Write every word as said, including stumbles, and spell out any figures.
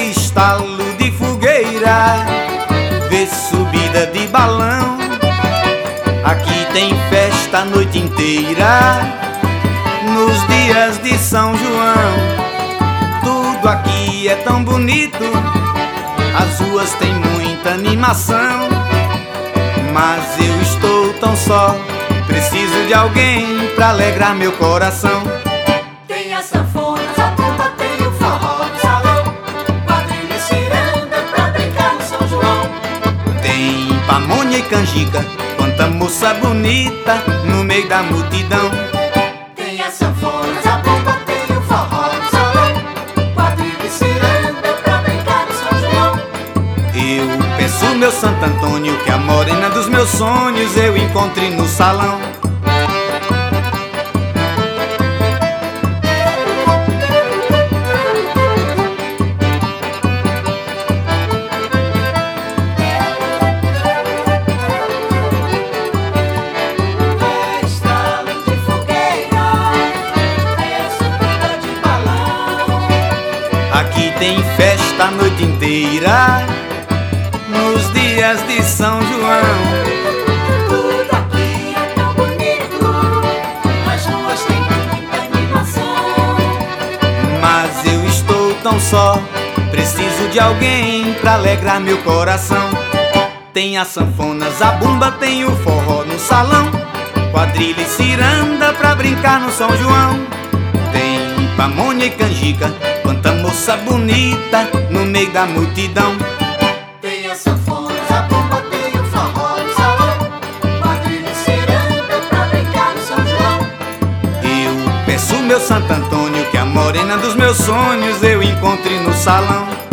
estalo de fogueira, vê subida de balão. Aqui tem festa a noite inteira, nos dias de São João. Tudo aqui é tão bonito, as ruas têm muita animação. Mas eu estou tão só, preciso de alguém pra alegrar meu coração. Tem a sanfona, a bomba, tem o forró no salão, quadrilha e ciranda pra brincar no São João. Tem pamonha e canjica, quanta moça bonita no meio da multidão. Tem a sanfona, a bomba, tem o forró no salão, quadrilha e ciranda pra brincar no São João. Eu peço meu Santo Antônio que a morena dos meus sonhos eu encontre no salão. Aqui tem festa a noite inteira, nos dias de São João. Tudo aqui é tão bonito, as ruas têm muita animação. Mas eu estou tão só, preciso de alguém pra alegrar meu coração. Tem a sanfona, zabumba, tem o forró no salão, quadrilha e ciranda pra brincar no São João. Tem pamonha e canjica, quanta moça bonita no meio da multidão. Tem a sanfona, a bomba, tem o forró no salão, quadrilha e ciranda pra brincar no São João. Eu peço meu Santo Antônio que a morena dos meus sonhos eu encontre no salão.